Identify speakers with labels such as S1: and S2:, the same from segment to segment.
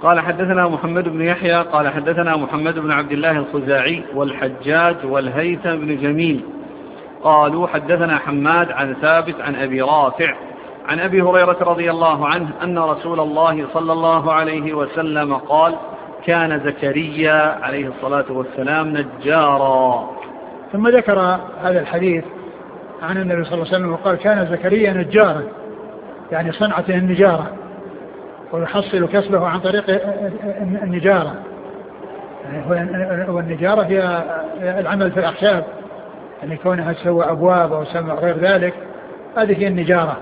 S1: قال حدثنا محمد بن يحيى قال حدثنا محمد بن عبد الله الخزاعي والحجاج والهيثم بن جميل قالوا حدثنا حماد عن ثابت عن أبي رافع عن أبي هريرة رضي الله عنه أن رسول الله صلى الله عليه وسلم قال كان زكريا عليه الصلاة والسلام نجارا.
S2: ثم ذكر هذا الحديث عن النبي صلى الله عليه وسلم وقال كان زكريا نجارا، يعني صنعته النجارة، ويحصل كسبه عن طريق النجارة. والنجارة هي العمل في الأخشاب، يعني كونها تسوى أبواب أو سمع غير ذلك، هذه هي النجارة.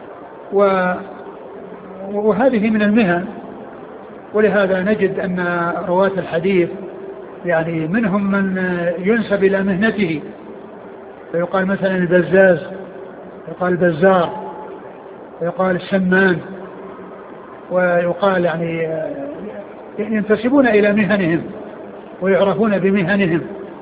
S2: وهذه من المهن، ولهذا نجد أن رواة الحديث يعني منهم من ينسب إلى مهنته، فيقال مثلا البزاز، يقال البزار، ويقال السمان، ويقال يعني ينتسبون إلى مهنهم ويعرفون بمهنهم.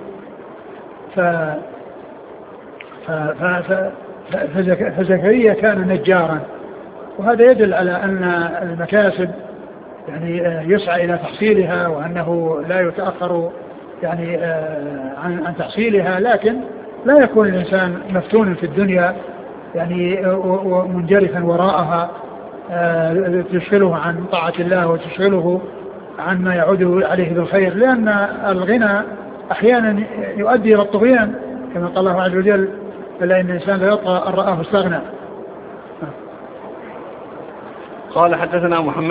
S2: فزكريا كان نجارا، وهذا يدل على أن المكاسب يعني يسعى إلى تحصيلها، وأنه لا يتأخر يعني عن تحصيلها، لكن لا يكون الإنسان مفتونا في الدنيا يعني ومنجرفا وراءها تشغله عن طاعة الله وتشغله عن ما يعود عليه بالخير، لأن الغنى أحيانا يؤدي إلى الطغيان كما قال الله عز وجل فلا إن الإنسان لا يطغى أن رآه استغنى.
S1: قال حدثنا محمد